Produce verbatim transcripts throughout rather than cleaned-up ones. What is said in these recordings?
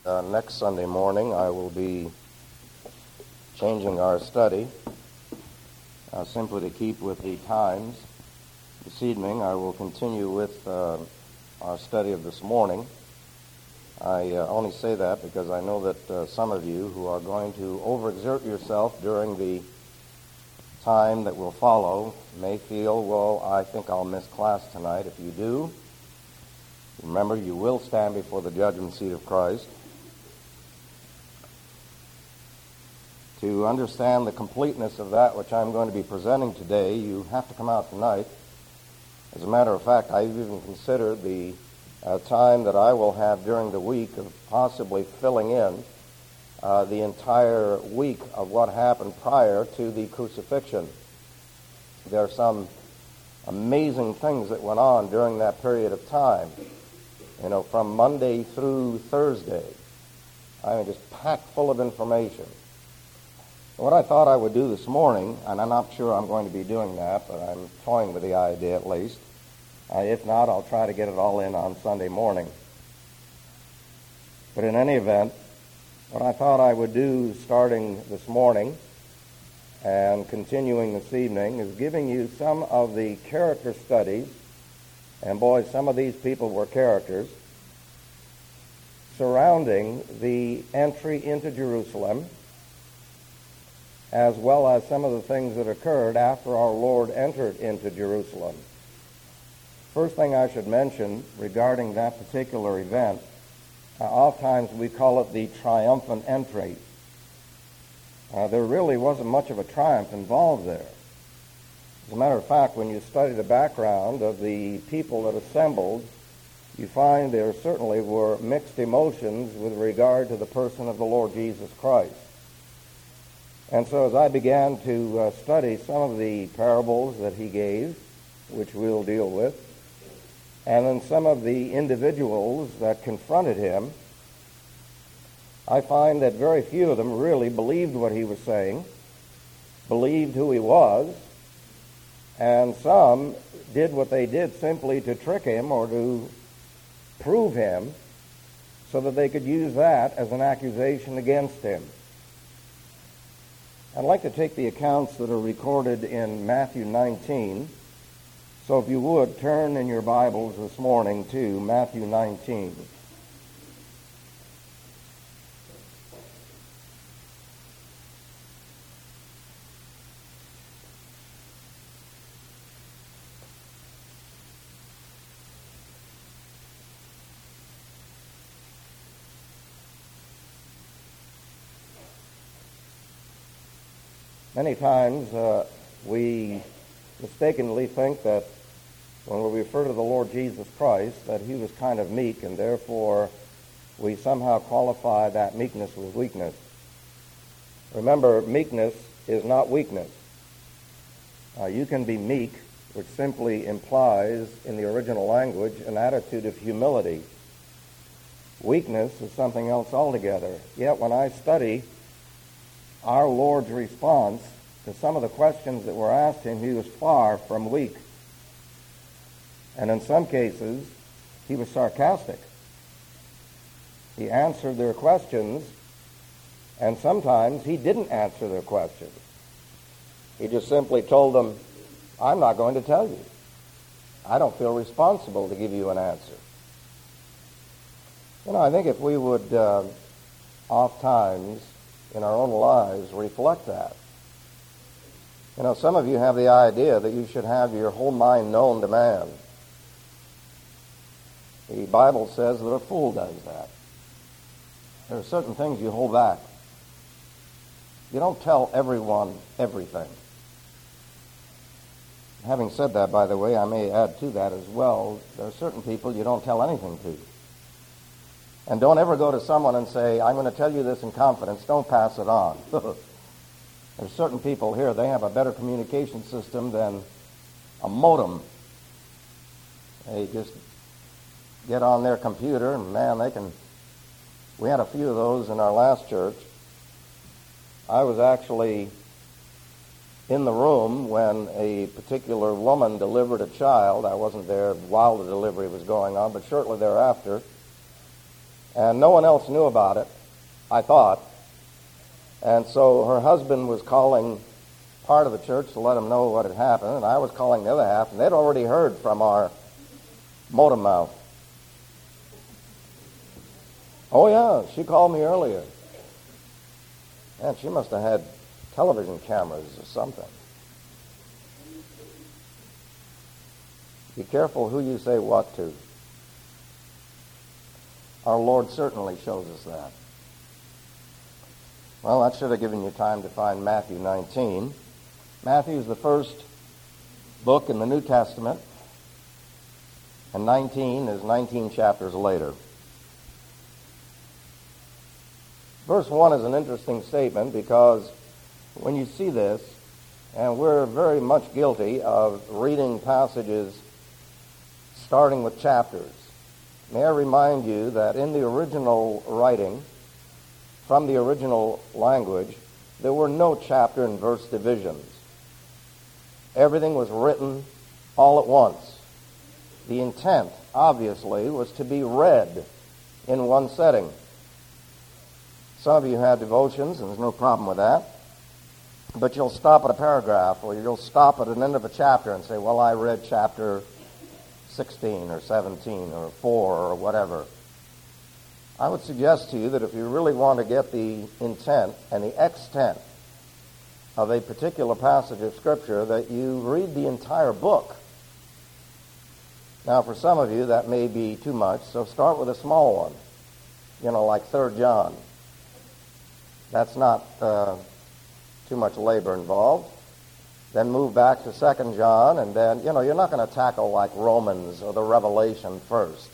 Uh, next Sunday morning, I will be changing our study uh, simply to keep with the times. This evening, I will continue with uh, our study of this morning. I uh, only say that because I know that uh, some of you who are going to overexert yourself during the time that will follow may feel, well, I think I'll miss class tonight. If you do, remember, you will stand before the judgment seat of Christ. To understand the completeness of that which I'm going to be presenting today, you have to come out tonight. As a matter of fact, I've even considered the uh, time that I will have during the week of possibly filling in uh, the entire week of what happened prior to the crucifixion. There are some amazing things that went on during that period of time. You know, from Monday through Thursday. I mean, just packed full of information. What I thought I would do this morning, and I'm not sure I'm going to be doing that, but I'm toying with the idea at least. Uh, if not, I'll try to get it all in on Sunday morning. But in any event, what I thought I would do starting this morning and continuing this evening is giving you some of the character studies, and boy, some of these people were characters, surrounding the entry into Jerusalem, as well as some of the things that occurred after our Lord entered into Jerusalem. First thing I should mention regarding that particular event, uh, oftentimes we call it the triumphant entry. Uh, there really wasn't much of a triumph involved there. As a matter of fact, when you study the background of the people that assembled, you find there certainly were mixed emotions with regard to the person of the Lord Jesus Christ. And so as I began to uh, study some of the parables that he gave, which we'll deal with, and then some of the individuals that confronted him, I find that very few of them really believed what he was saying, believed who he was, and some did what they did simply to trick him or to prove him so that they could use that as an accusation against him. I'd like to take the accounts that are recorded in Matthew nineteen. So if you would, turn in your Bibles this morning to Matthew nineteen. Many times uh, we mistakenly think that when we refer to the Lord Jesus Christ that he was kind of meek, and therefore we somehow qualify that meekness with weakness. Remember, meekness is not weakness. Uh, you can be meek, which simply implies in the original language an attitude of humility. Weakness is something else altogether. Yet when I study our Lord's response to some of the questions that were asked him, he was far from weak. And in some cases, he was sarcastic. He answered their questions, and sometimes he didn't answer their questions. He just simply told them, I'm not going to tell you. I don't feel responsible to give you an answer. You know, I think if we would uh, oft times in our own lives reflect that. You know, some of you have the idea that you should have your whole mind known to man. The Bible says that a fool does that. There are certain things you hold back. You don't tell everyone everything. Having said that, by the way, I may add to that as well, there are certain people you don't tell anything to. And don't ever go to someone and say, I'm going to tell you this in confidence, don't pass it on. There's certain people here, they have a better communication system than a modem. They just get on their computer, and man, they can... We had a few of those in our last church. I was actually in the room when a particular woman delivered a child. I wasn't there while the delivery was going on, but shortly thereafter. And no one else knew about it, I thought. And so her husband was calling part of the church to let them know what had happened, and I was calling the other half, and they'd already heard from our motor mouth. Oh, yeah, she called me earlier. And she must have had television cameras or something. Be careful who you say what to. Our Lord certainly shows us that. Well, that should have given you time to find Matthew nineteen. Matthew is the first book in the New Testament, and nineteen is nineteen chapters later. Verse one is an interesting statement because when you see this, and we're very much guilty of reading passages starting with chapters. May I remind you that in the original writing, from the original language, there were no chapter and verse divisions. Everything was written all at once. The intent, obviously, was to be read in one setting. Some of you had devotions, and there's no problem with that. But you'll stop at a paragraph, or you'll stop at an end of a chapter and say, well, I read chapter sixteen or seventeen or four or whatever. I would suggest to you that if you really want to get the intent and the extent of a particular passage of Scripture, that you read the entire book. Now, for some of you, that may be too much, so start with a small one, you know, like Third John. That's not uh, too much labor involved. Then move back to Second John, and then, you know, you're not going to tackle like Romans or the Revelation first.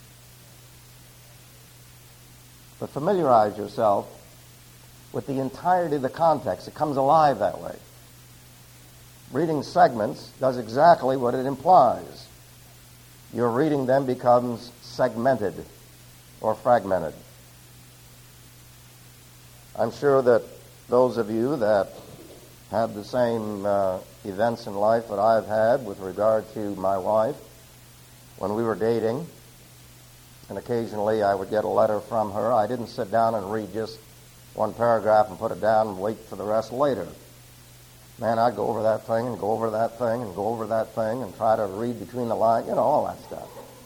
But familiarize yourself with the entirety of the context. It comes alive that way. Reading segments does exactly what it implies. Your reading then becomes segmented or fragmented. I'm sure that those of you that had the same uh, events in life that I've had with regard to my wife, when we were dating, and occasionally I would get a letter from her, I didn't sit down and read just one paragraph and put it down and wait for the rest later. Man, I'd go over that thing and go over that thing and go over that thing and try to read between the lines, you know, all that stuff.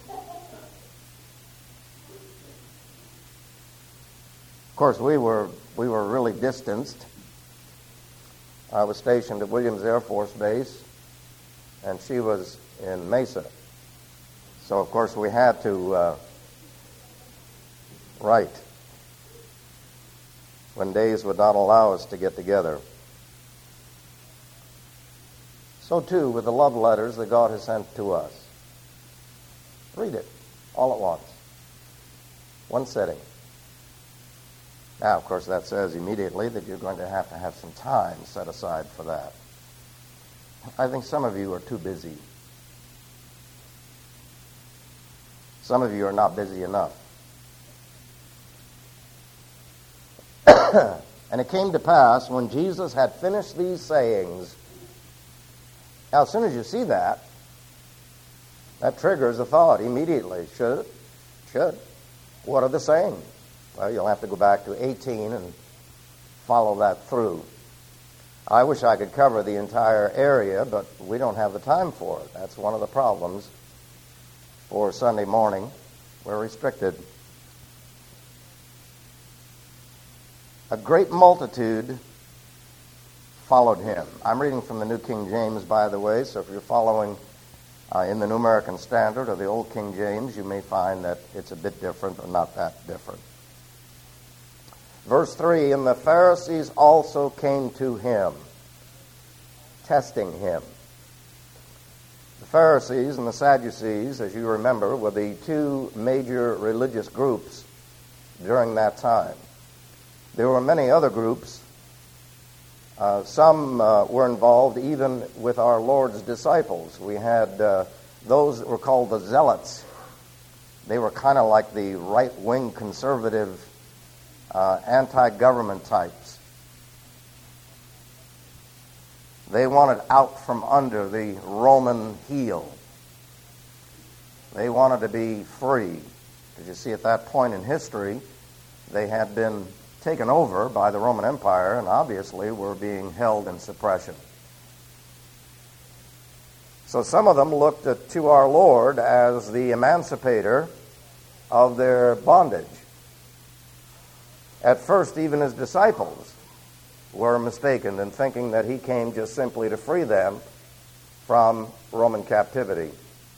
Of course, we were we were really distanced. I was stationed at Williams Air Force Base, and she was in Mesa. So, of course, we had to uh, write when days would not allow us to get together. So, too, with the love letters that God has sent to us. Read it all at once. One sitting. Now, of course, that says immediately that you're going to have to have some time set aside for that. I think some of you are too busy. Some of you are not busy enough. And it came to pass, when Jesus had finished these sayings. Now, as soon as you see that, that triggers a thought immediately. Should it? Should. What are the sayings? Well, you'll have to go back to eighteen and follow that through. I wish I could cover the entire area, but we don't have the time for it. That's one of the problems for Sunday morning. We're restricted. A great multitude followed him. I'm reading from the New King James, by the way, so if you're following uh, in the New American Standard or the Old King James, you may find that it's a bit different or not that different. Verse three, and the Pharisees also came to him, testing him. The Pharisees and the Sadducees, as you remember, were the two major religious groups during that time. There were many other groups. Uh, some uh, were involved even with our Lord's disciples. We had uh, those that were called the Zealots. They were kind of like the right-wing conservative Uh, anti-government types. They wanted out from under the Roman heel. They wanted to be free. Because you see, at that point in history, they had been taken over by the Roman Empire and obviously were being held in suppression. So some of them looked at, to our Lord as the emancipator of their bondage. At first, even his disciples were mistaken in thinking that he came just simply to free them from Roman captivity.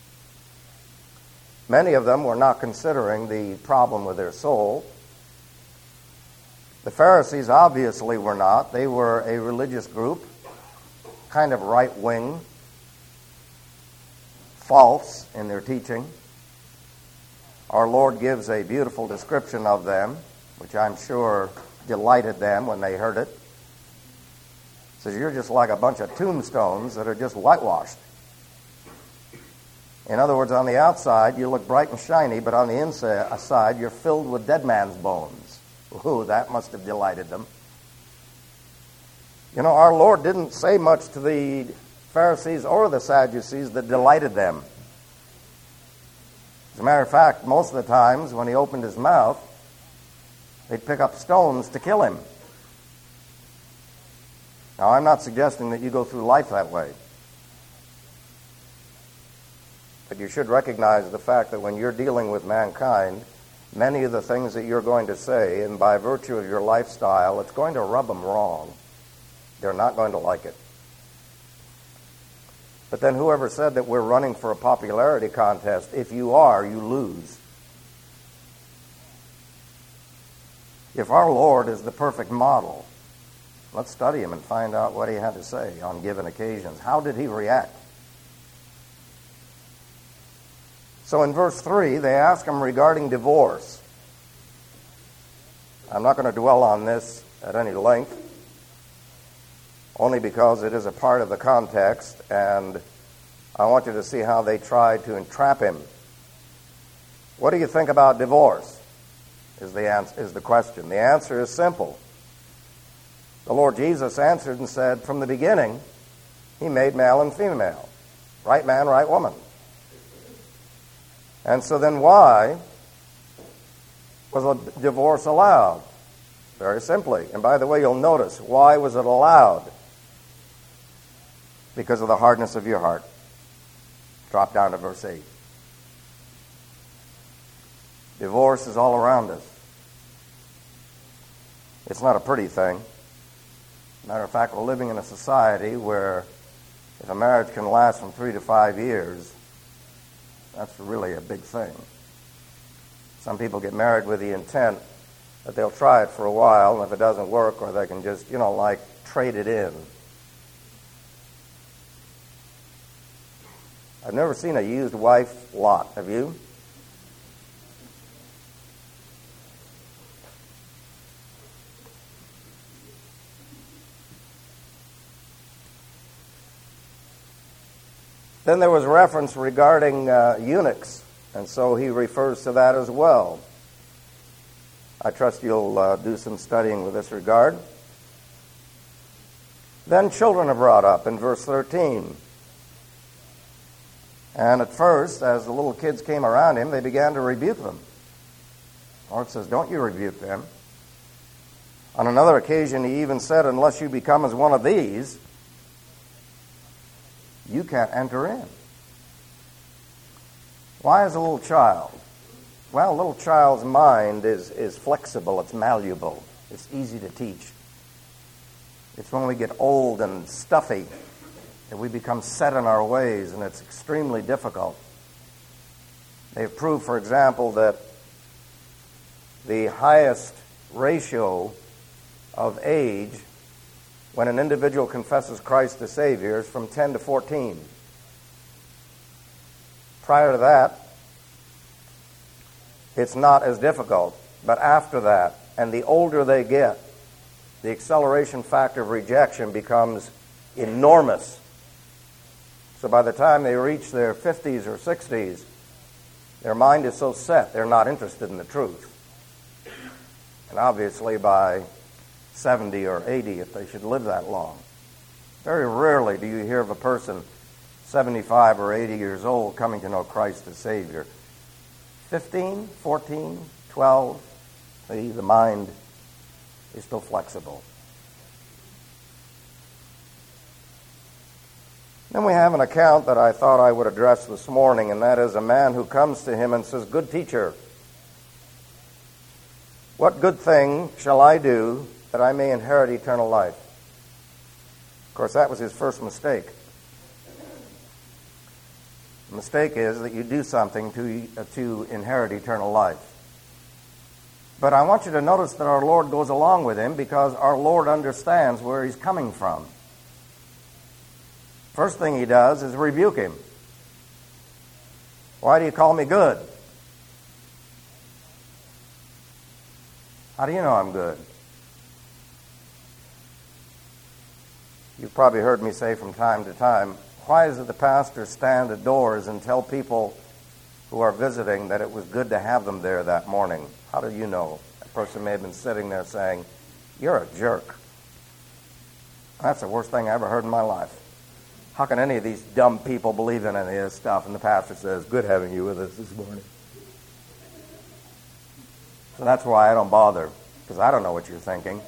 Many of them were not considering the problem with their soul. The Pharisees obviously were not. They were a religious group, kind of right-wing, false in their teaching. Our Lord gives a beautiful description of them, which I'm sure delighted them when they heard it. He says, you're just like a bunch of tombstones that are just whitewashed. In other words, on the outside, you look bright and shiny, but on the inside, you're filled with dead man's bones. Ooh, that must have delighted them. You know, our Lord didn't say much to the Pharisees or the Sadducees that delighted them. As a matter of fact, most of the times when he opened his mouth, they'd pick up stones to kill him. Now, I'm not suggesting that you go through life that way. But you should recognize the fact that when you're dealing with mankind, many of the things that you're going to say, and by virtue of your lifestyle, it's going to rub them wrong. They're not going to like it. But then whoever said that we're running for a popularity contest, if you are, you lose. If our Lord is the perfect model, let's study him and find out what he had to say on given occasions. How did he react? So in verse three, they ask him regarding divorce. I'm not going to dwell on this at any length, only because it is a part of the context, and I want you to see how they tried to entrap him. What do you think about divorce? Is the answer, is the question. The answer is simple. The Lord Jesus answered and said, from the beginning, he made male and female. Right man, right woman. And so then why was a divorce allowed? Very simply. And by the way, you'll notice, why was it allowed? Because of the hardness of your heart. Drop down to verse eight. Divorce is all around us. It's not a pretty thing. Matter of fact, we're living in a society where if a marriage can last from three to five years, that's really a big thing. Some people get married with the intent that they'll try it for a while, and if it doesn't work, or they can just, you know, like trade it in. I've never seen a used wife lot. Have you? Then there was reference regarding uh, eunuchs, and so he refers to that as well. I trust you'll uh, do some studying with this regard. Then children are brought up in verse thirteen. And at first, as the little kids came around him, they began to rebuke them. The Lord says, don't you rebuke them. On another occasion, he even said, unless you become as one of these, you can't enter in. Why is a little child? Well, a little child's mind is, is flexible, it's malleable, it's easy to teach. It's when we get old and stuffy that we become set in our ways, and it's extremely difficult. They've proved, for example, that the highest ratio of age when an individual confesses Christ as Savior is from ten to fourteen. Prior to that, it's not as difficult. But after that, and the older they get, the acceleration factor of rejection becomes enormous. So by the time they reach their fifties or sixties, their mind is so set, they're not interested in the truth. And obviously by seventy or eighty, if they should live that long. Very rarely do you hear of a person seventy-five or eighty years old coming to know Christ as Savior. fifteen, fourteen, twelve. See, the mind is still flexible. Then we have an account that I thought I would address this morning, and that is a man who comes to him and says, "Good teacher, what good thing shall I do that I may inherit eternal life?" Of course, that was his first mistake. The mistake is that you do something to, uh, to inherit eternal life. But I want you to notice that our Lord goes along with him because our Lord understands where he's coming from. First thing he does is rebuke him. "Why do you call me good?" "How do you know I'm good?" You've probably heard me say from time to time, why is it the pastors stand at doors and tell people who are visiting that it was good to have them there that morning? How do you know? That person may have been sitting there saying, "You're a jerk." That's the worst thing I ever heard in my life. How can any of these dumb people believe in any of this stuff? And the pastor says, "Good having you with us this morning." So that's why I don't bother, because I don't know what you're thinking.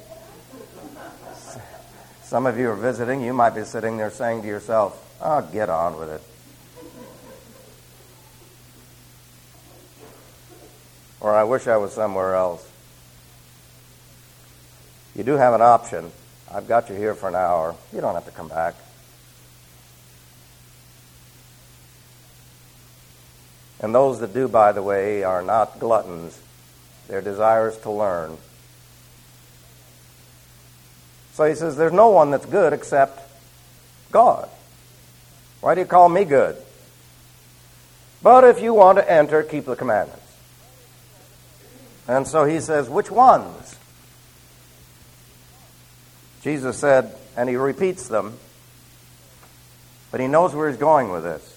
Some of you are visiting, you might be sitting there saying to yourself, "Oh, get on with it." Or, "I wish I was somewhere else." You do have an option. I've got you here for an hour. You don't have to come back. And those that do, by the way, are not gluttons. They're desirous to learn. So he says, there's no one that's good except God. Why do you call me good? But if you want to enter, keep the commandments. And so he says, which ones? Jesus said, and he repeats them, but he knows where he's going with this.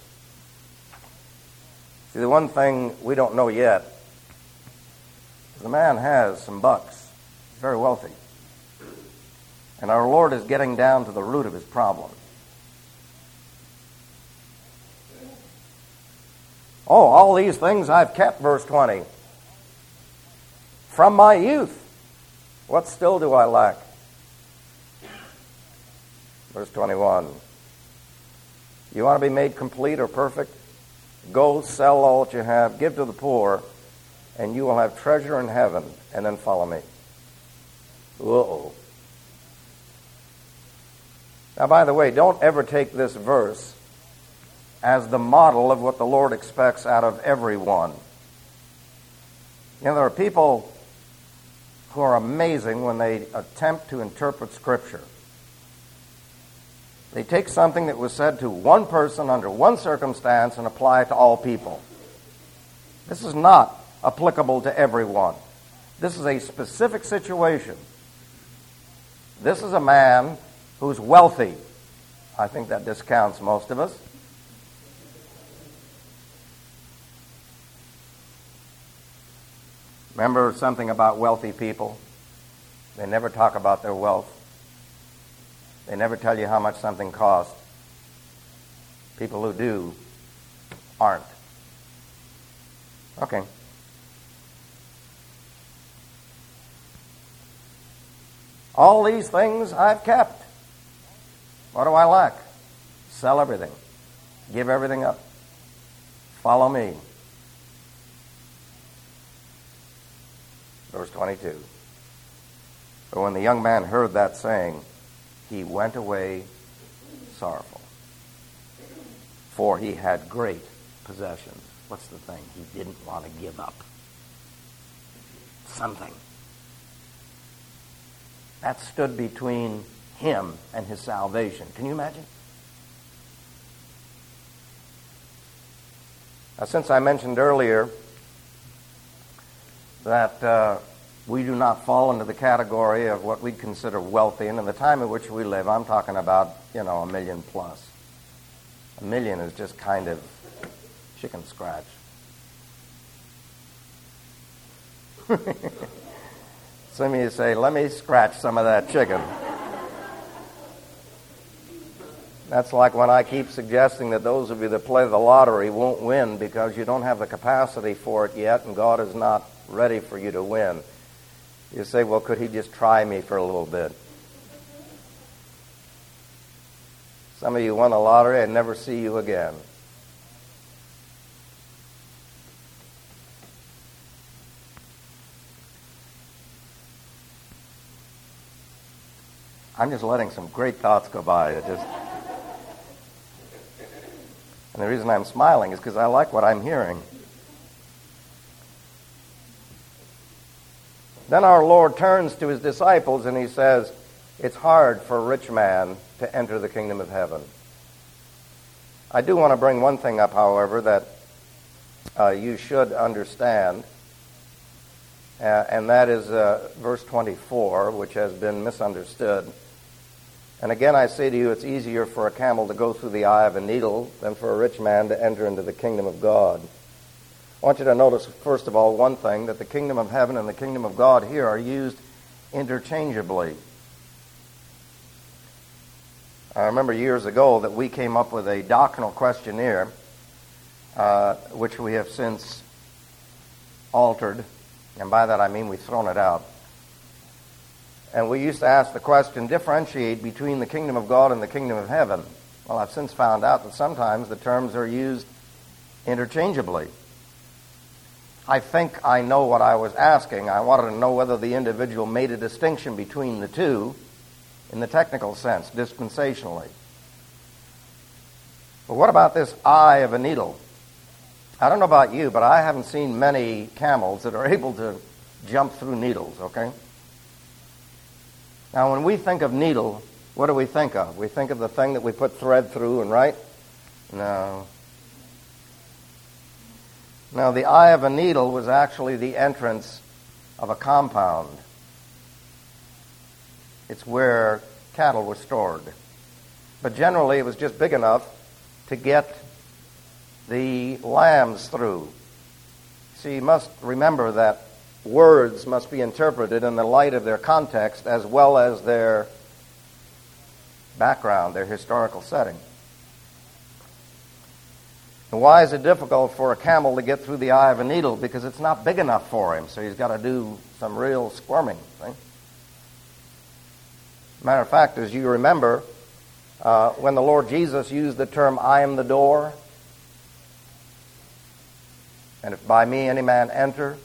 See, the one thing we don't know yet is the man has some bucks. He's very wealthy. And our Lord is getting down to the root of his problem. Oh, all these things I've kept, verse twenty. From my youth, what still do I lack? Verse twenty-one. You want to be made complete or perfect? Go, sell all that you have, give to the poor, and you will have treasure in heaven, and then follow me. Uh-oh. Now, by the way, don't ever take this verse as the model of what the Lord expects out of everyone. You know, there are people who are amazing when they attempt to interpret Scripture. They take something that was said to one person under one circumstance and apply it to all people. This is not applicable to everyone. This is a specific situation. This is a man who's wealthy. I think that discounts most of us. Remember something about wealthy people? They never talk about their wealth. They never tell you how much something costs. People who do aren't. Okay. All these things I've kept. What do I lack? Sell everything. Give everything up. Follow me. Verse twenty-two. But when the young man heard that saying, he went away sorrowful, for he had great possessions. What's the thing he didn't want to give up? Something. That stood between him and his salvation. Can you imagine? Now, since I mentioned earlier that uh, we do not fall into the category of what we consider wealthy, and in the time in which we live, I'm talking about, you know, a million plus. A million is just kind of chicken scratch. Some of you say, let me scratch some of that chicken. That's like when I keep suggesting that those of you that play the lottery won't win because you don't have the capacity for it yet and God is not ready for you to win. You say, well, could he just try me for a little bit? Some of you won the lottery and never see you again. I'm just letting some great thoughts go by. It just, and the reason I'm smiling is because I like what I'm hearing. Then our Lord turns to his disciples and he says, it's hard for a rich man to enter the kingdom of heaven. I do want to bring one thing up, however, that uh, you should understand, uh, and that is uh, verse twenty-four, which has been misunderstood. And again, I say to you, it's easier for a camel to go through the eye of a needle than for a rich man to enter into the kingdom of God. I want you to notice, first of all, one thing, that the kingdom of heaven and the kingdom of God here are used interchangeably. I remember years ago that we came up with a doctrinal questionnaire, uh, which we have since altered, and by that I mean we've thrown it out. And we used to ask the question, differentiate between the kingdom of God and the kingdom of heaven. Well, I've since found out that sometimes the terms are used interchangeably. I think I know what I was asking. I wanted to know whether the individual made a distinction between the two in the technical sense, dispensationally. But what about this eye of a needle? I don't know about you, but I haven't seen many camels that are able to jump through needles, okay? Now, when we think of needle, what do we think of? We think of the thing that we put thread through and right? No. Now, the eye of a needle was actually the entrance of a compound. It's where cattle were stored. But generally, it was just big enough to get the lambs through. See, you must remember that words must be interpreted in the light of their context as well as their background, their historical setting. And why is it difficult for a camel to get through the eye of a needle? Because it's not big enough for him, so he's got to do some real squirming. See? Matter of fact, as you remember, uh, when the Lord Jesus used the term, I am the door, and if by me any man enter,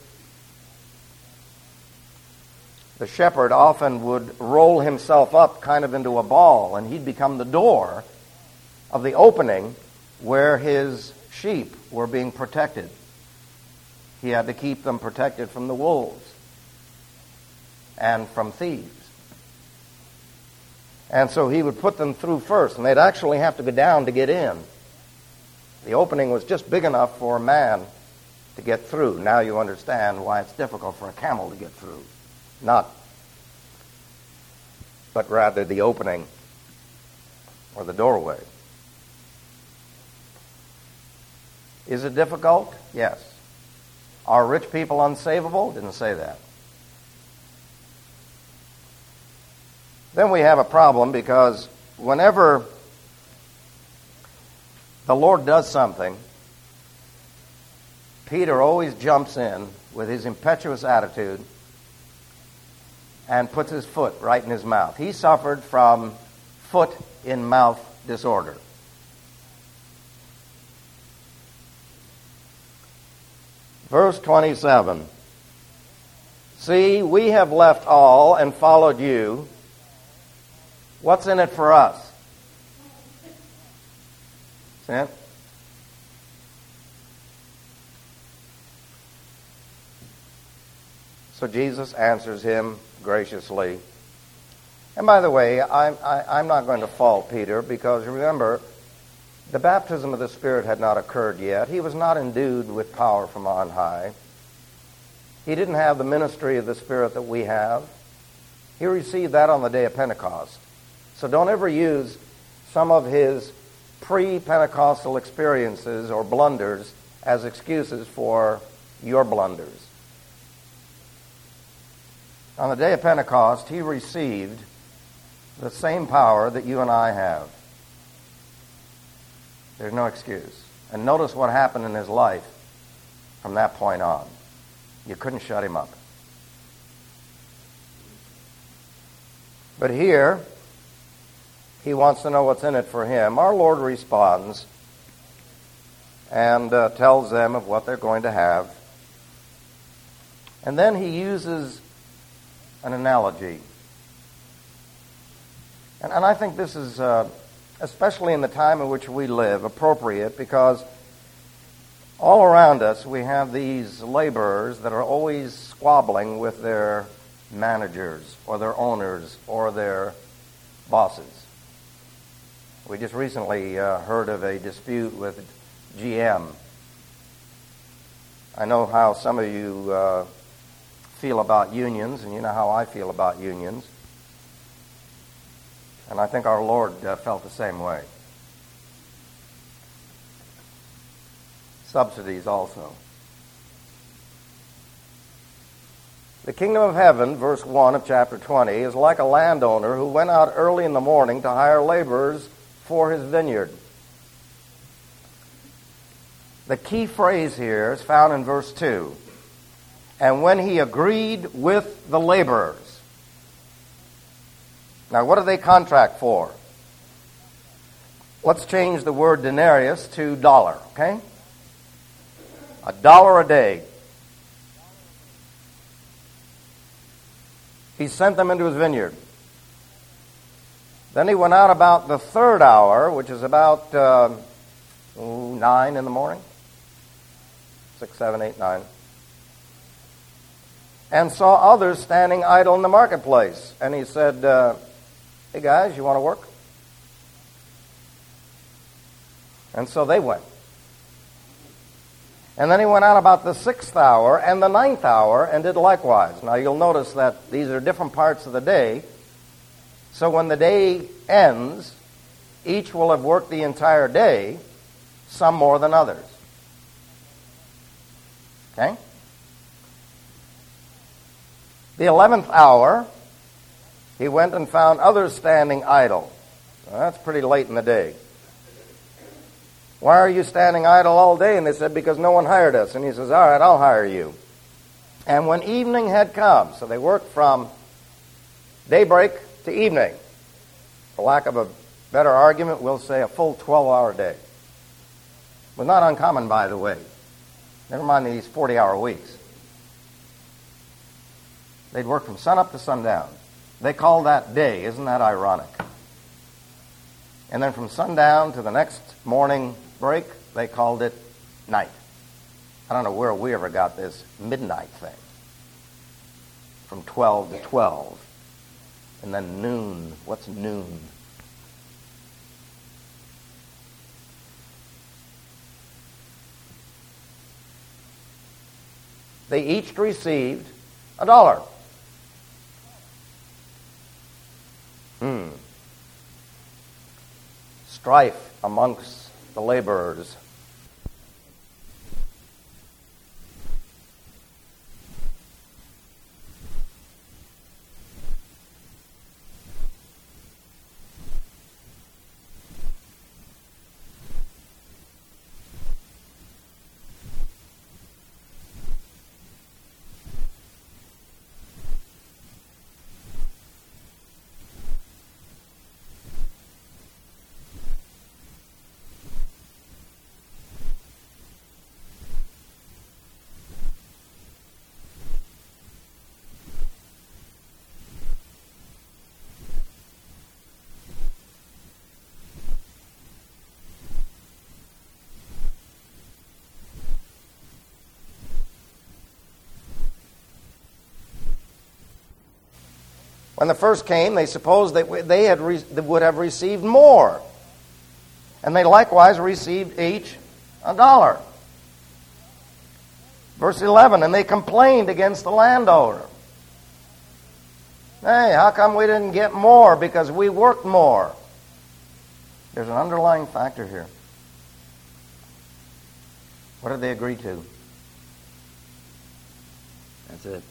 the shepherd often would roll himself up kind of into a ball, and he'd become the door of the opening where his sheep were being protected. He had to keep them protected from the wolves and from thieves. And so he would put them through first, and they'd actually have to go down to get in. The opening was just big enough for a man to get through. Now you understand why it's difficult for a camel to get through. Not, but rather the opening or the doorway. Is it difficult? Yes. Are rich people unsavable? Didn't say that. Then we have a problem because whenever the Lord does something, Peter always jumps in with his impetuous attitude and puts his foot right in his mouth. He suffered from foot-in-mouth disorder. Verse twenty-seven. See, we have left all and followed you. What's in it for us? See it? So Jesus answers him graciously. And by the way, I'm, I, I'm not going to fault Peter because remember, the baptism of the Spirit had not occurred yet. He was not endued with power from on high. He didn't have the ministry of the Spirit that we have. He received that on the day of Pentecost. So don't ever use some of his pre-Pentecostal experiences or blunders as excuses for your blunders. On the day of Pentecost, he received the same power that you and I have. There's no excuse. And notice what happened in his life from that point on. You couldn't shut him up. But here, he wants to know what's in it for him. Our Lord responds and uh, tells them of what they're going to have. And then he uses an analogy. And, and I think this is, uh, especially in the time in which we live, appropriate, because all around us we have these laborers that are always squabbling with their managers or their owners or their bosses. We just recently uh, heard of a dispute with G M. I know how some of you uh, feel about unions, and you know how I feel about unions. And I think our Lord uh, felt the same way. Subsidies also. The kingdom of heaven, verse one of chapter twenty, is like a landowner who went out early in the morning to hire laborers for his vineyard. The key phrase here is found in verse two. And when he agreed with the laborers. Now, what do they contract for? Let's change the word denarius to dollar, okay? A dollar a day. He sent them into his vineyard. Then he went out about the third hour, which is about uh, ooh, nine in the morning. Six, seven, eight, nine. And saw others standing idle in the marketplace. And he said, uh, hey guys, you want to work? And so they went. And then he went out about the sixth hour and the ninth hour and did likewise. Now you'll notice that these are different parts of the day. So when the day ends, each will have worked the entire day, some more than others. Okay? The eleventh hour, he went and found others standing idle. Well, that's pretty late in the day. Why are you standing idle all day? And they said, because no one hired us. And he says, all right, I'll hire you. And when evening had come, so they worked from daybreak to evening. For lack of a better argument, we'll say a full twelve-hour day. It was not uncommon, by the way. Never mind these forty-hour weeks. They'd work from sunup to sundown. They call that day. Isn't that ironic? And then from sundown to the next morning break, they called it night. I don't know where we ever got this midnight thing. From twelve to twelve. And then noon. What's noon? They each received a dollar. Hmm. Strife amongst the laborers. When the first came, they supposed that they had re- would have received more. And they likewise received each a dollar. Verse eleven, and they complained against the landowner. Hey, how come we didn't get more? Because we worked more. There's an underlying factor here. What did they agree to? That's it.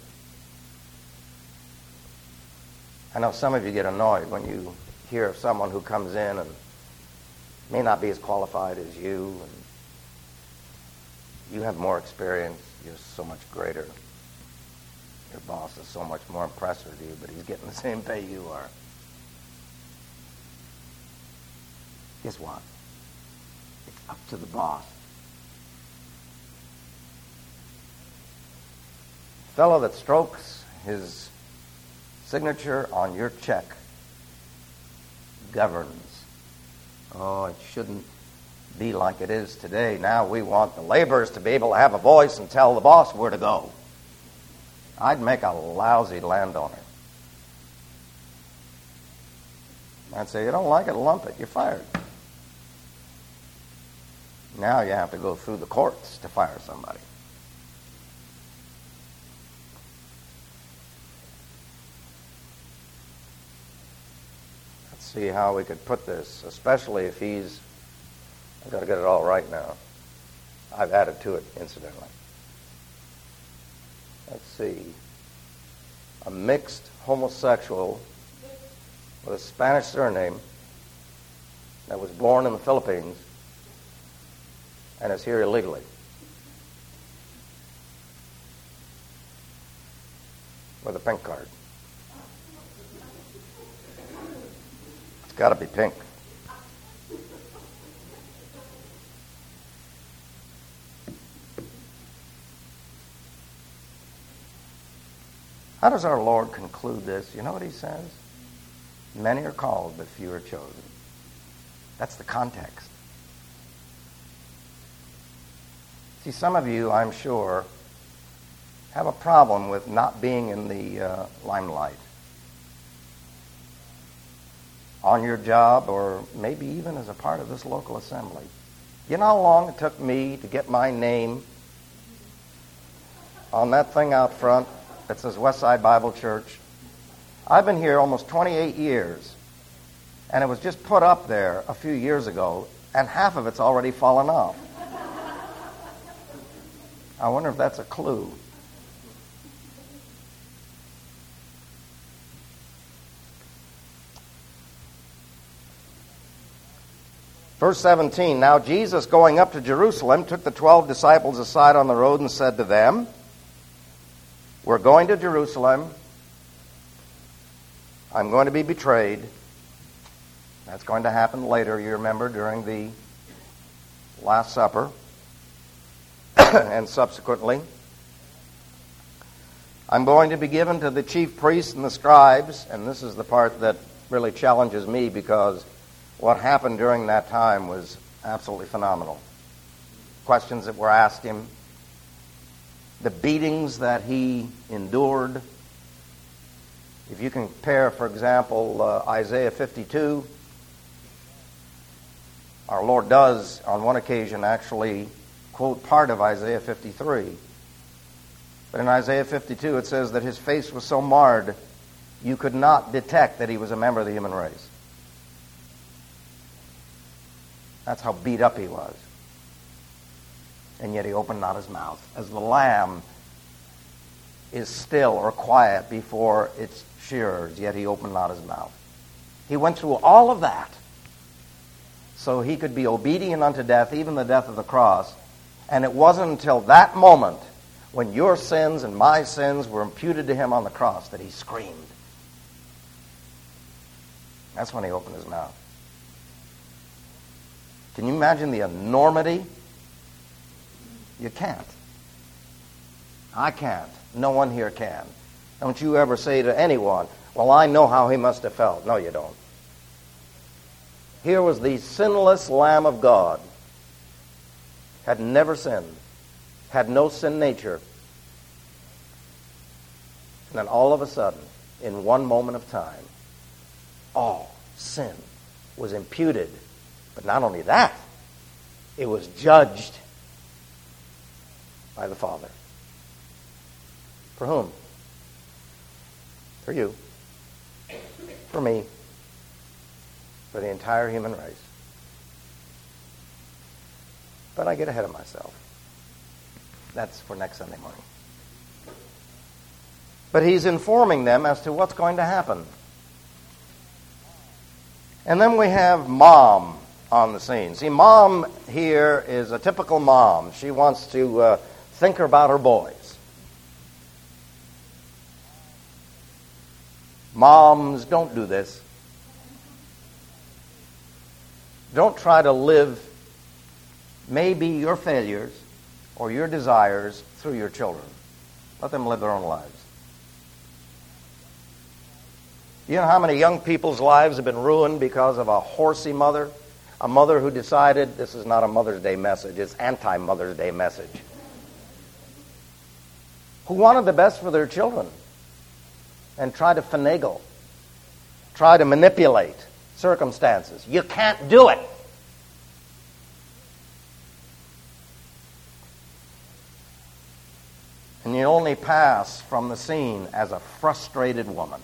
I know some of you get annoyed when you hear of someone who comes in and may not be as qualified as you, and you have more experience, you're so much greater. Your boss is so much more impressed with you, but he's getting the same pay you are. Guess what? It's up to the boss. The fellow that strokes his signature on your check governs. Oh, it shouldn't be like it is today. Now we want the laborers to be able to have a voice and tell the boss where to go. I'd make a lousy landowner. I'd say, you don't like it, lump it, you're fired. Now you have to go through the courts to fire somebody. Let's see how we could put this, especially if he's, I've got to get it all right now. I've added to it, incidentally. Let's see. A mixed homosexual with a Spanish surname that was born in the Philippines and is here illegally. With a pink card. It's got to be pink. How does our Lord conclude this? You know what he says? Many are called, but few are chosen. That's the context. See, some of you, I'm sure, have a problem with not being in the uh, limelight. On your job, or maybe even as a part of this local assembly. You know how long it took me to get my name on that thing out front that says Westside Bible Church? I've been here almost twenty-eight years, and it was just put up there a few years ago, and half of it's already fallen off. I wonder if that's a clue. Verse seventeen, now Jesus, going up to Jerusalem, took the twelve disciples aside on the road and said to them, we're going to Jerusalem. I'm going to be betrayed. That's going to happen later, you remember, during the Last Supper and subsequently. I'm going to be given to the chief priests and the scribes, and this is the part that really challenges me because what happened during that time was absolutely phenomenal. Questions that were asked him, the beatings that he endured. If you compare, for example, uh, Isaiah fifty-two, our Lord does, on one occasion, actually quote part of Isaiah fifty-three. But in Isaiah fifty-two, it says that his face was so marred, you could not detect that he was a member of the human race. That's how beat up he was. And yet he opened not his mouth. As the lamb is still or quiet before its shearers, yet he opened not his mouth. He went through all of that so he could be obedient unto death, even the death of the cross. And it wasn't until that moment, when your sins and my sins were imputed to him on the cross, that he screamed. That's when he opened his mouth. Can you imagine the enormity? You can't. I can't. No one here can. Don't you ever say to anyone, well, I know how he must have felt. No, you don't. Here was the sinless Lamb of God, had never sinned, had no sin nature. And then all of a sudden, in one moment of time, all sin was imputed. But not only that, it was judged by the Father. For whom? For you. For me. For the entire human race. But I get ahead of myself. That's for next Sunday morning. But he's informing them as to what's going to happen. And then we have Mom. on the scene. See, mom here is a typical mom. She wants to uh, think about her boys. Moms, don't do this. Don't try to live maybe your failures or your desires through your children. Let them live their own lives. You know how many young people's lives have been ruined because of a horsey mother? A mother who decided, this is not a Mother's Day message, it's anti-Mother's Day message. Who wanted the best for their children and tried to finagle, try to manipulate circumstances. You can't do it. And you only pass from the scene as a frustrated woman.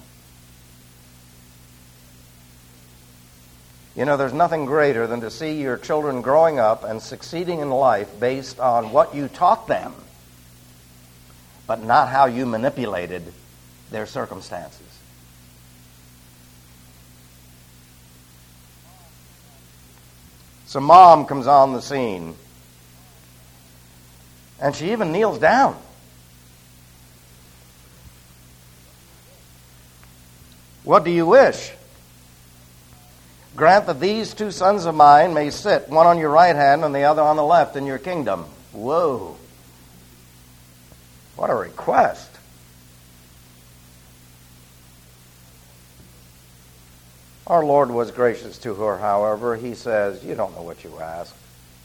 You know, there's nothing greater than to see your children growing up and succeeding in life based on what you taught them, but not how you manipulated their circumstances. So mom comes on the scene, and she even kneels down. What do you wish? Grant that these two sons of mine may sit, one on your right hand and the other on the left, in your kingdom. Whoa. What a request. Our Lord was gracious to her, however. He says, you don't know what you ask.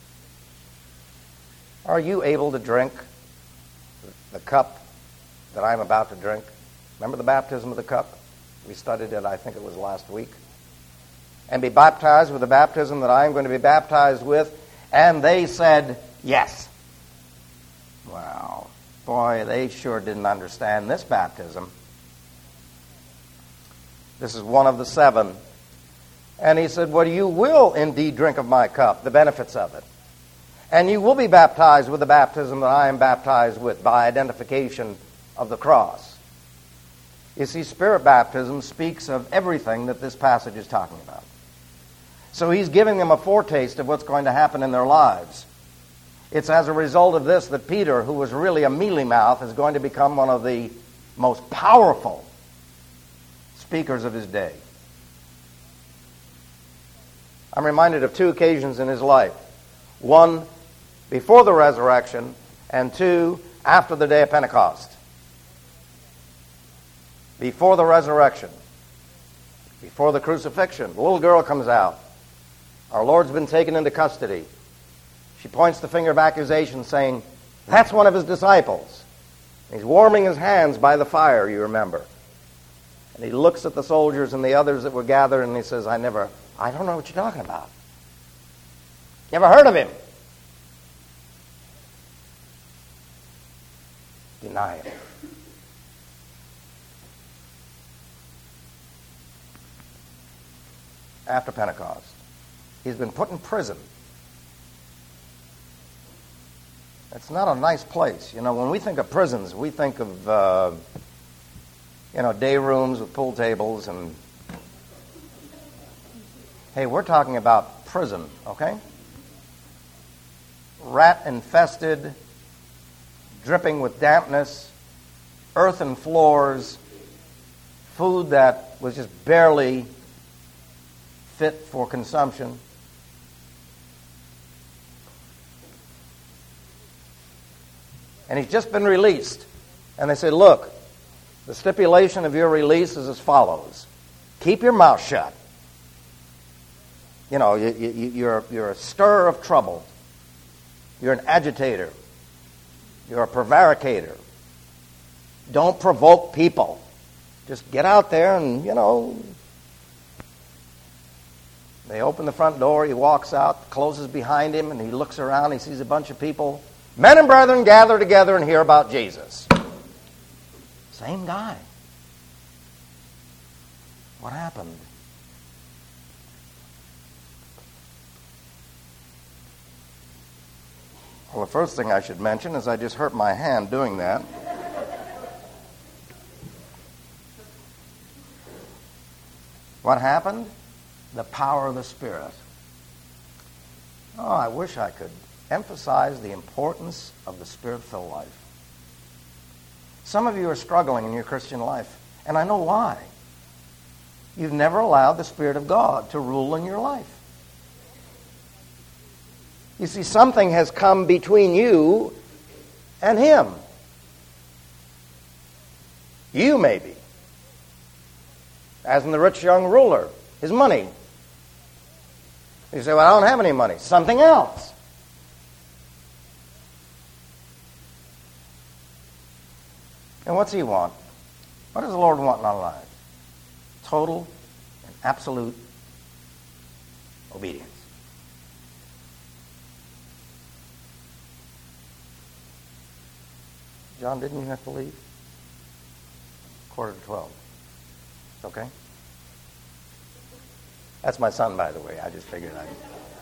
Are you able to drink the cup that I'm about to drink? Remember the baptism of the cup? We studied it, I think it was last week. And be baptized with the baptism that I am going to be baptized with. And they said, yes. Wow. Boy, they sure didn't understand this baptism. This is one of the seven. And he said, well, you will indeed drink of my cup, the benefits of it. And you will be baptized with the baptism that I am baptized with, by identification of the cross. You see, spirit baptism speaks of everything that this passage is talking about. So he's giving them a foretaste of what's going to happen in their lives. It's as a result of this that Peter, who was really a mealy-mouth, is going to become one of the most powerful speakers of his day. I'm reminded of two occasions in his life. One, before the resurrection, and two, after the day of Pentecost. Before the resurrection, before the crucifixion, the little girl comes out. Our Lord's been taken into custody. She points the finger of accusation, saying, that's one of his disciples. He's warming his hands by the fire, you remember. And he looks at the soldiers and the others that were gathered, and he says, I never, I don't know what you're talking about. Never heard of him. Deny him. After Pentecost, he's been put in prison. It's not a nice place. You know, when we think of prisons, we think of, uh, you know, day rooms with pool tables and... Hey, we're talking about prison, okay? Rat-infested, dripping with dampness, earthen floors, food that was just barely fit for consumption. And he's just been released. And they say, look, the stipulation of your release is as follows. Keep your mouth shut. You know, you, you, you're, you're a stirrer of trouble. You're an agitator. You're a prevaricator. Don't provoke people. Just get out there and, you know... They open the front door, he walks out, closes behind him, and he looks around, he sees a bunch of people. Men and brethren, gather together and hear about Jesus. Same guy. What happened? Well, the first thing I should mention is I just hurt my hand doing that. What happened? The power of the Spirit Oh, I wish I could emphasize the importance of the Spirit-filled life. Some of you are struggling in your Christian life, and I know why. You've never allowed the Spirit of God to rule in your life. You see, something has come between you and Him. You, maybe. As in the rich young ruler, his money. You say, well, I don't have any money. Something else. And what's He want? What does the Lord want in our lives? Total and absolute obedience. John, didn't you have to leave? Quarter to twelve. Okay? That's my son, by the way. I just figured I'd...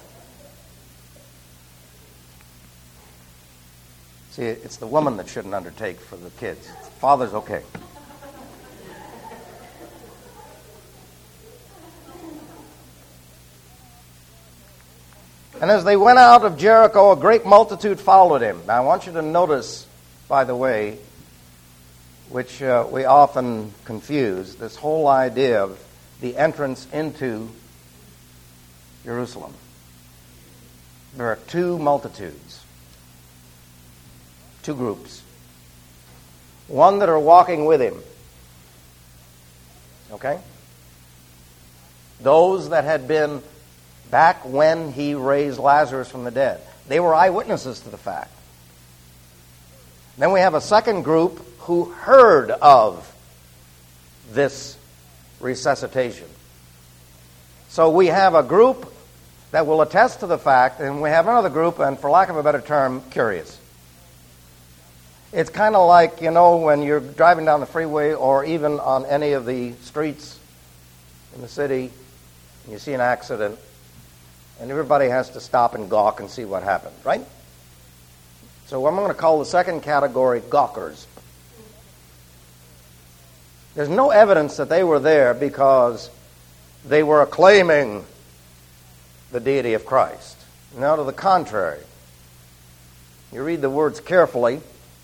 See, it's the woman that shouldn't undertake for the kids. The father's okay. And as they went out of Jericho, a great multitude followed him. Now, I want you to notice, by the way, which uh, we often confuse, this whole idea of the entrance into Jerusalem. There are two multitudes, two groups. One that are walking with him. Okay? Those that had been back when he raised Lazarus from the dead. They were eyewitnesses to the fact. Then we have a second group who heard of this resuscitation. So we have a group that will attest to the fact, and we have another group, and for lack of a better term, curious. It's kind of like, you know, when you're driving down the freeway or even on any of the streets in the city, and you see an accident, and everybody has to stop and gawk and see what happened, right? So I'm going to call the second category gawkers. There's no evidence that they were there because they were acclaiming the deity of Christ. No, to the contrary. You read the words carefully,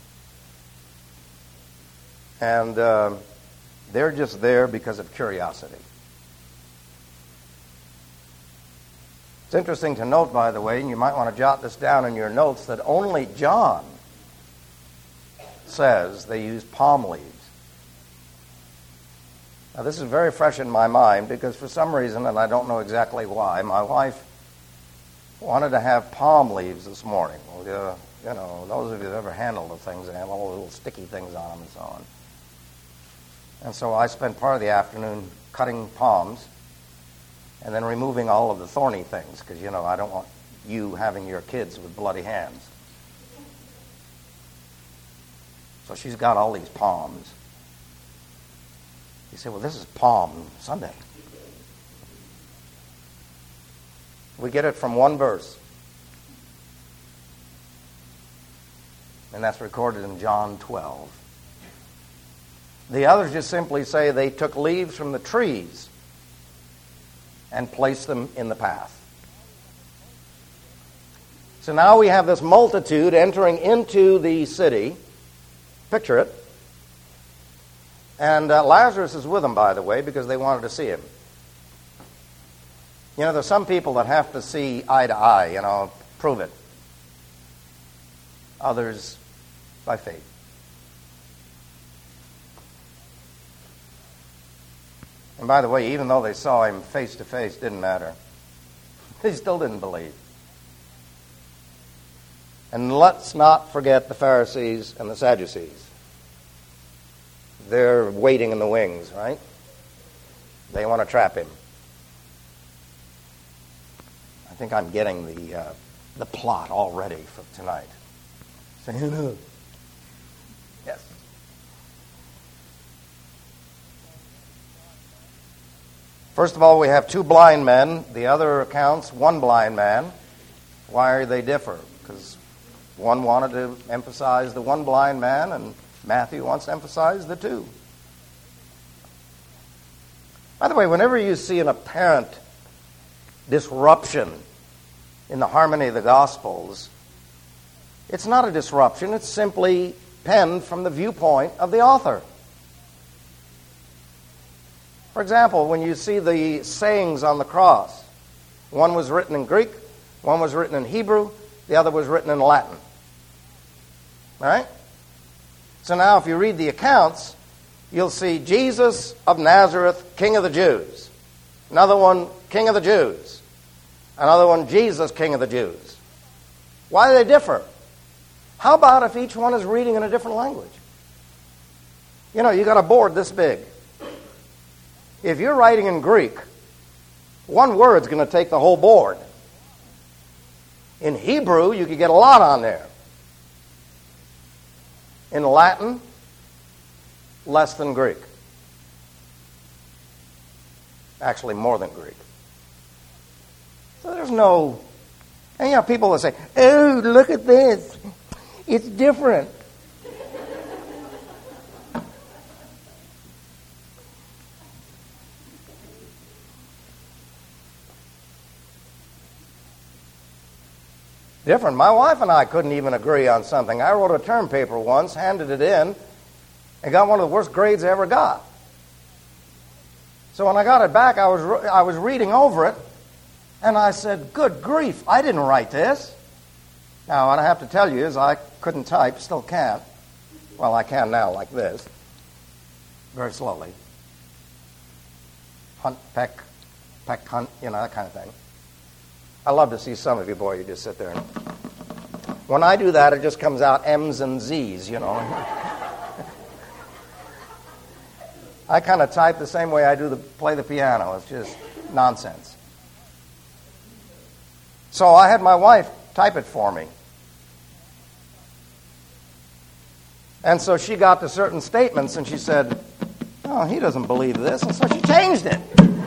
and uh, they're just there because of curiosity. It's interesting to note, by the way, and you might want to jot this down in your notes, that only John says they used palm leaves. Now, this is very fresh in my mind because for some reason, and I don't know exactly why, my wife wanted to have palm leaves this morning. Well, uh, you know, those of you that ever handled the things, they have all the little sticky things on them and so on. And so I spent part of the afternoon cutting palms and then removing all of the thorny things, because, you know, I don't want you having your kids with bloody hands. So she's got all these palms. You say, well, this is Palm Sunday. We get it from one verse. And that's recorded in John twelve. The others just simply say they took leaves from the trees and placed them in the path. So now we have this multitude entering into the city. Picture it. And uh, Lazarus is with them, by the way, because they wanted to see him. You know, there's some people that have to see eye to eye, you know, prove it. Others by faith. And by the way, even though they saw him face to face, didn't matter. They still didn't believe. And let's not forget the Pharisees and the Sadducees. They're waiting in the wings, right? They want to trap him. I think I'm getting the uh, the plot already for tonight. Say hello. Yes. First of all, we have two blind men. The other accounts, one blind man. Why are they differ? Because one wanted to emphasize the one blind man, and Matthew wants to emphasize the two. By the way, whenever you see an apparent disruption in the harmony of the Gospels, it's not a disruption. It's simply penned from the viewpoint of the author. For example, when you see the sayings on the cross, one was written in Greek, one was written in Hebrew, the other was written in Latin. All right? So now if you read the accounts, you'll see Jesus of Nazareth, King of the Jews. Another one, King of the Jews. Another one, Jesus, King of the Jews. Why do they differ? How about if each one is reading in a different language? You know, you got a board this big. If you're writing in Greek, one word's going to take the whole board. In Hebrew, you could get a lot on there. In Latin, less than Greek. Actually, more than Greek. So there's no... And you know, people will say, oh, look at this. It's different. Different. My wife and I couldn't even agree on something. I wrote a term paper once, handed it in, and got one of the worst grades I ever got. So when I got it back, I was re- I was reading over it, and I said, good grief, I didn't write this. Now, what I have to tell you is I couldn't type, still can't. Well, I can now like this, very slowly. Hunt, peck, peck, hunt, you know, that kind of thing. I love to see some of you, boy, you just sit there. And when I do that, it just comes out M's and Z's, you know. I kind of type the same way I do the play the piano. It's just nonsense. So I had my wife type it for me. And so she got to certain statements, and she said, oh, he doesn't believe this, and so she changed it.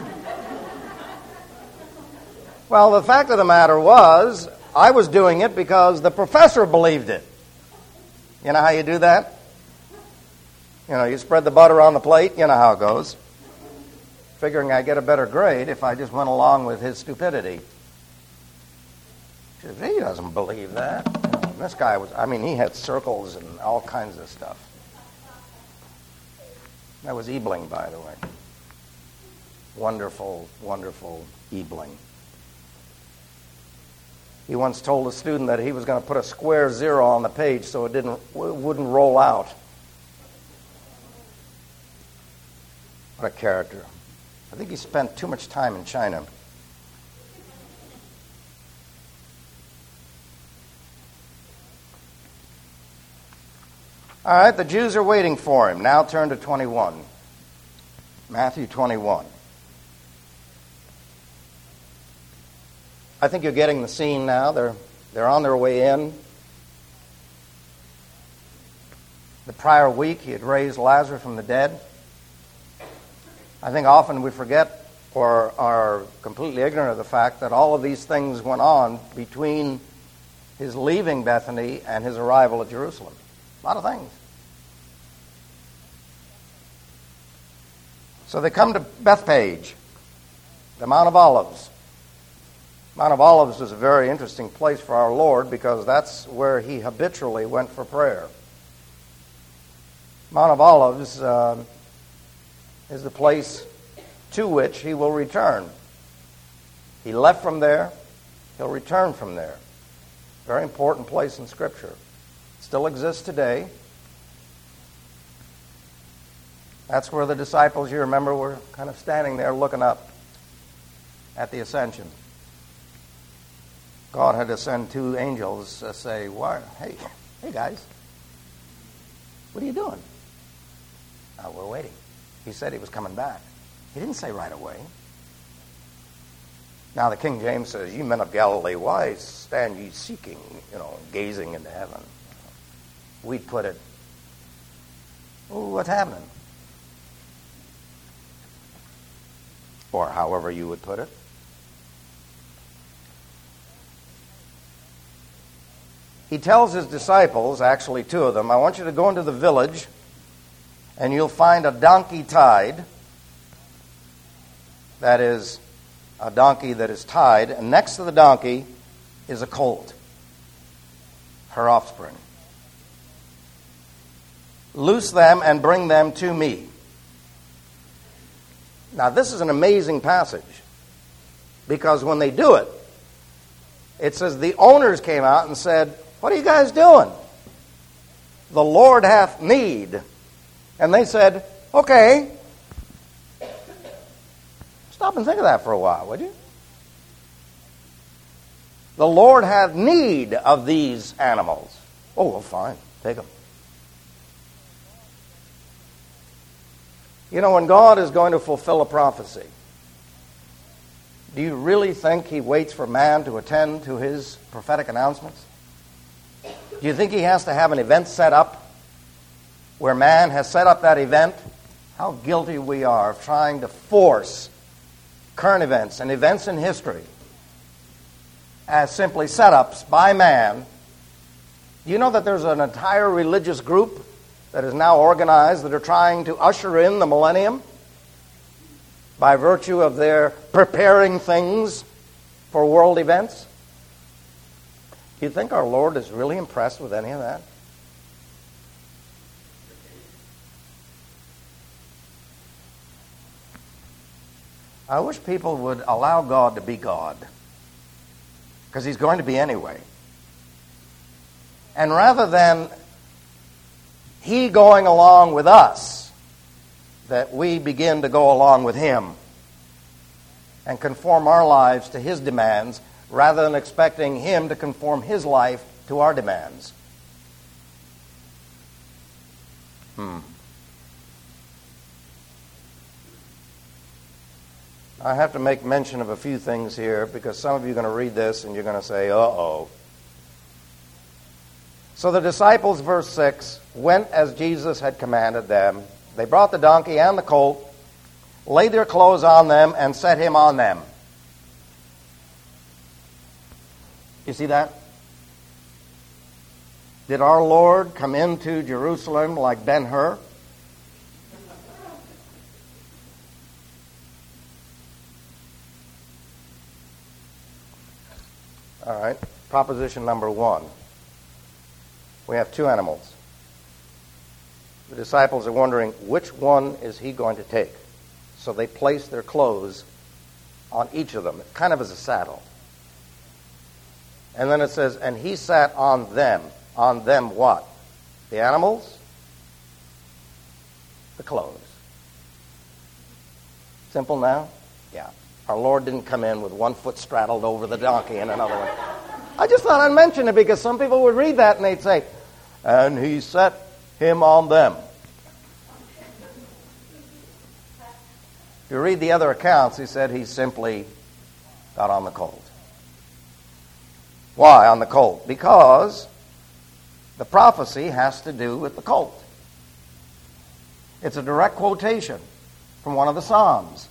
Well, the fact of the matter was, I was doing it because the professor believed it. You know how you do that? You know, you spread the butter on the plate, you know how it goes. Figuring I'd get a better grade if I just went along with his stupidity. She said, he doesn't believe that. You know, this guy was, I mean, he had circles and all kinds of stuff. That was Ebling, by the way. Wonderful, wonderful Ebling. He once told a student that he was going to put a square zero on the page so it didn't wouldn't roll out. What a character. I think he spent too much time in China. All right, the Jews are waiting for him. Now turn to twenty-one. Matthew twenty-one. I think you're getting the scene now. They're they're on their way in. The prior week, he had raised Lazarus from the dead. I think often we forget or are completely ignorant of the fact that all of these things went on between his leaving Bethany and his arrival at Jerusalem. A lot of things. So they come to Bethpage, the Mount of Olives. Mount of Olives is a very interesting place for our Lord because that's where he habitually went for prayer. Mount of Olives uh, is the place to which he will return. He left from there, he'll return from there. Very important place in Scripture. Still exists today. That's where the disciples, you remember, were kind of standing there looking up at the ascension. God had to send two angels to say, "Why? Hey, hey guys, what are you doing?" "Oh, we're waiting." He said he was coming back. He didn't say right away. Now the King James says, "You men of Galilee, why stand ye seeking, you know, gazing into heaven?" We'd put it, "Oh, what's happening?" Or however you would put it. He tells his disciples, actually two of them, "I want you to go into the village and you'll find a donkey tied." That is, a donkey that is tied. And next to the donkey is a colt, her offspring. Loose them and bring them to me. Now, this is an amazing passage, because when they do it, it says the owners came out and said, "What are you guys doing? The Lord hath need." And they said, "Okay." Stop and think of that for a while, would you? The Lord hath need of these animals. Oh, well, fine. Take them. You know, when God is going to fulfill a prophecy, do you really think He waits for man to attend to His prophetic announcements? Do you think He has to have an event set up where man has set up that event? How guilty we are of trying to force current events and events in history as simply setups by man. Do you know that there's an entire religious group that is now organized that are trying to usher in the millennium by virtue of their preparing things for world events? Do you think our Lord is really impressed with any of that? I wish people would allow God to be God, because He's going to be anyway. And rather than He going along with us, that we begin to go along with Him and conform our lives to His demands, rather than expecting Him to conform His life to our demands. Hmm. I have to make mention of a few things here, because some of you are going to read this and you're going to say, uh-oh. So the disciples, verse six, went as Jesus had commanded them. They brought the donkey and the colt, laid their clothes on them, and set him on them. You see that? Did our Lord come into Jerusalem like Ben-Hur? All right, proposition number one. We have two animals. The disciples are wondering, which one is He going to take? So they place their clothes on each of them, kind of as a saddle. And then it says, and He sat on them. On them what? The animals? The clothes. Simple now? Yeah. Our Lord didn't come in with one foot straddled over the donkey and another one. I just thought I'd mention it, because some people would read that and they'd say, and He set Him on them. If you read the other accounts, He said He simply got on the colt. Why on the colt? Because the prophecy has to do with the colt. It's a direct quotation from one of the Psalms.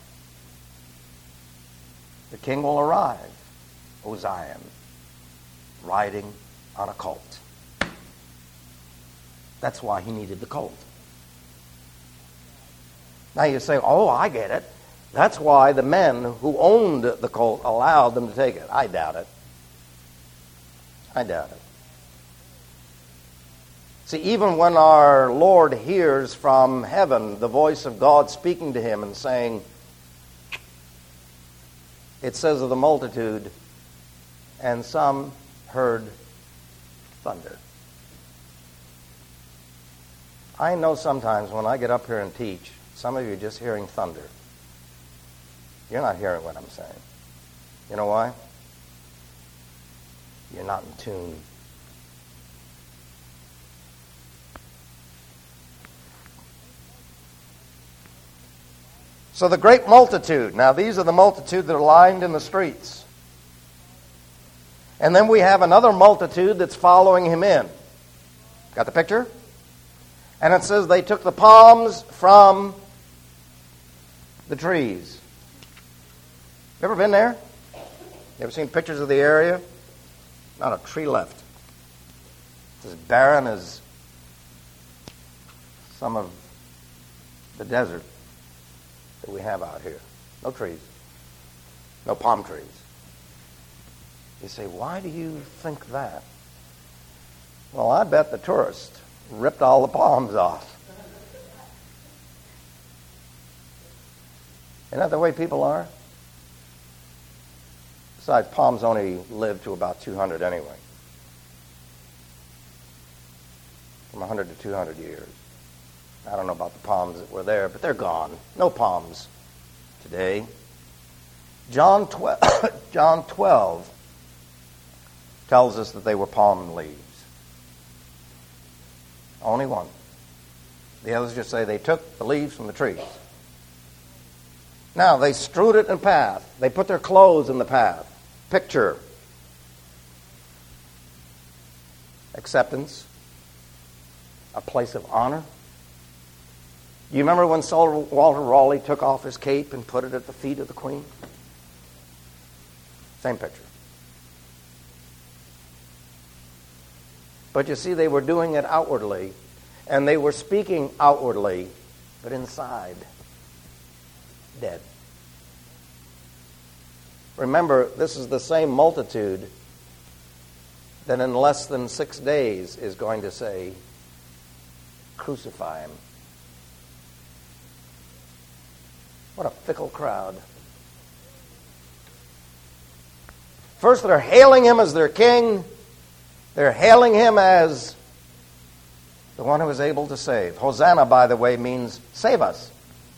The King will arrive, O Zion, riding on a colt. That's why He needed the colt. Now you say, oh, I get it. That's why the men who owned the colt allowed them to take it. I doubt it. I doubt it. See, even when our Lord hears from heaven the voice of God speaking to Him and saying, it says of the multitude, and some heard thunder. I know sometimes when I get up here and teach, some of you are just hearing thunder. You're not hearing what I'm saying. You know why? You're not in tune. So the great multitude. Now these are the multitude that are lined in the streets. And then we have another multitude that's following Him in. Got the picture? And it says they took the palms from the trees. You ever been there? You ever seen pictures of the area? Not a tree left. It's as barren as some of the desert that we have out here. No trees. No palm trees. You say, why do you think that? Well, I bet the tourists ripped all the palms off. Isn't that the way people are? Besides, palms only live to about two hundred anyway. From one hundred to two hundred years. I don't know about the palms that were there, but they're gone. No palms today. John twelve, John twelve tells us that they were palm leaves. Only one. The others just say they took the leaves from the trees. Now, they strewed it in the path. They put their clothes in the path. Picture. Acceptance. A place of honor. Do you remember when Sir Walter Raleigh took off his cape and put it at the feet of the Queen? Same picture. But you see, they were doing it outwardly, and they were speaking outwardly, but inside, dead. Remember, this is the same multitude that in less than six days is going to say, crucify him. What a fickle crowd. First, they're hailing him as their king. They're hailing him as the one who is able to save. Hosanna, by the way, means save us.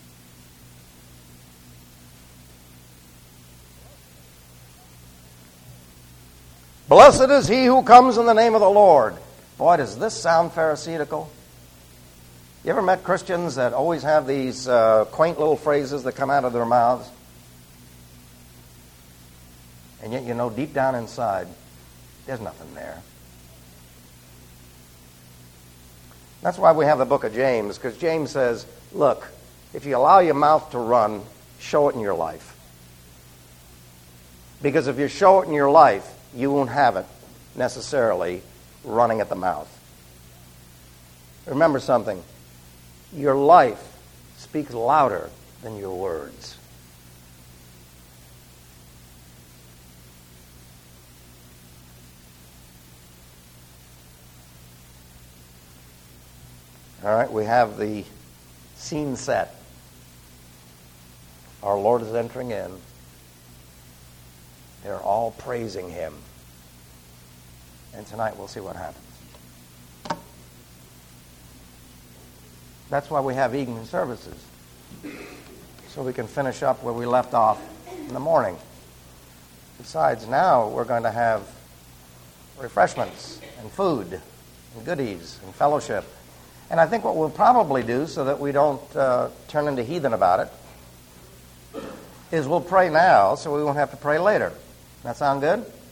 Blessed is he who comes in the name of the Lord. Boy, does this sound pharisaical? You ever met Christians that always have these uh, quaint little phrases that come out of their mouths? And yet you know deep down inside, there's nothing there. That's why we have the book of James, because James says, look, if you allow your mouth to run, show it in your life. Because if you show it in your life, you won't have it necessarily running at the mouth. Remember something. Your life speaks louder than your words. All right, we have the scene set. Our Lord is entering in. They're all praising him. And tonight we'll see what happens. That's why we have evening services. So we can finish up where we left off in the morning. Besides, now we're going to have refreshments and food and goodies and fellowship. And I think what we'll probably do, so that we don't uh, turn into heathen about it, is we'll pray now so we won't have to pray later. That sound good?